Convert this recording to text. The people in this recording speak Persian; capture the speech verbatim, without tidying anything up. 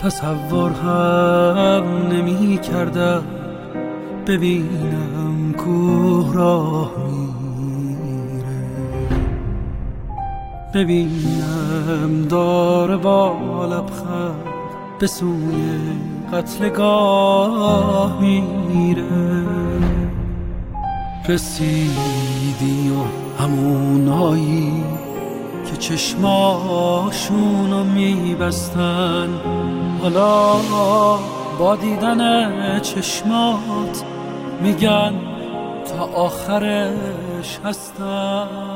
تصور هم نمی کردم ببینم کوه راه میره، ببینم داره با لبخند به سوی قتلگاه میره. رسیدی و همونایی که چشماشونو میبستن حالا با دیدن چشمات میگن تا آخرش هستن.